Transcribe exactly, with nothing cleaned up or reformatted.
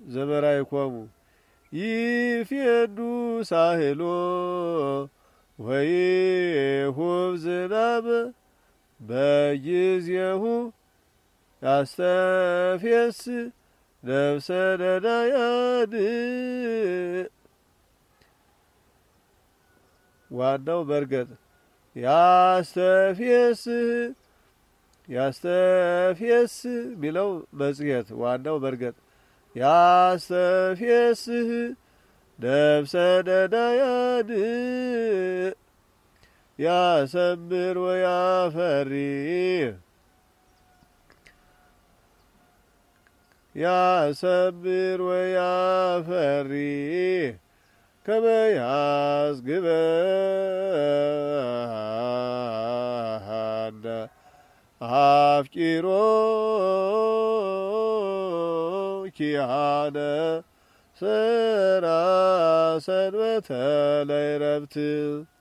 ዘበራይኮሙ ይፌዱ ሳህሎ ወይሁብ ዝናብ በጊዜሁ ያስተፌስ ነፍሰ ነዳያን ዋናው በርገጥ ያስተፌስ ያስተፌስ ሚለው መጽሔት ዋናው በርገጥ ያስተፌስ ነፍሰ ነዳያን ያሰምር ወያፈሪ ያሰምር ወያፈሪ ከመያዝ ግበሃነ አፍቂሮ ኪያነ ስራ ሰንበተ ለዕረፍት